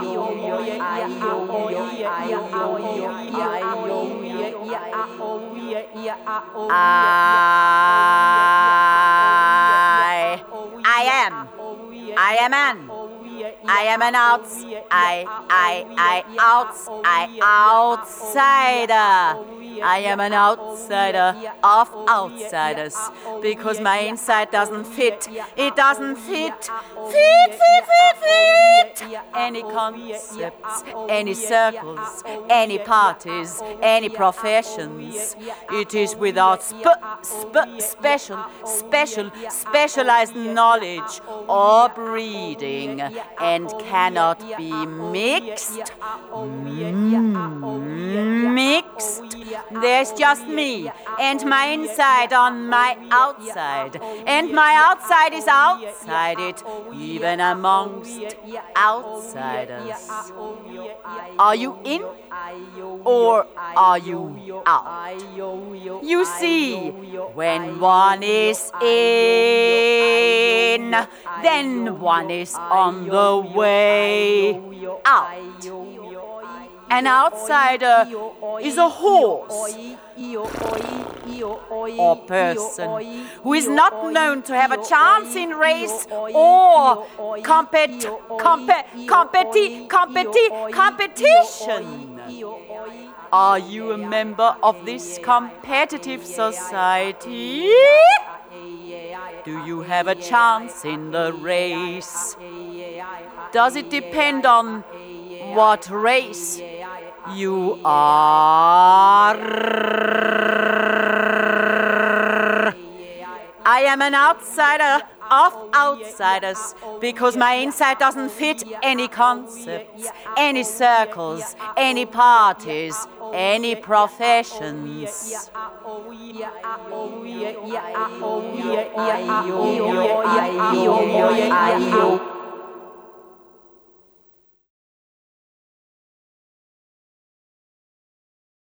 I am an. I am an outsider. I am an outsider of outsiders because my inside doesn't fit. It doesn't fit any concepts, any circles, any parties, any professions. It is without specialized knowledge or breeding and cannot be mixed. Mixed. There's just me and my inside on my outside, and my outside is outside it, even amongst outsiders. Are you in or are you out? You see, when one is in, then one is on the way out. An outsider is a horse or person who is not known to have a chance in race or competition. Are you a member of this competitive society? Do you have a chance in the race? Does it depend on what race you are? I am an outsider of outsiders because my inside doesn't fit any concepts, any circles, any parties, any professions.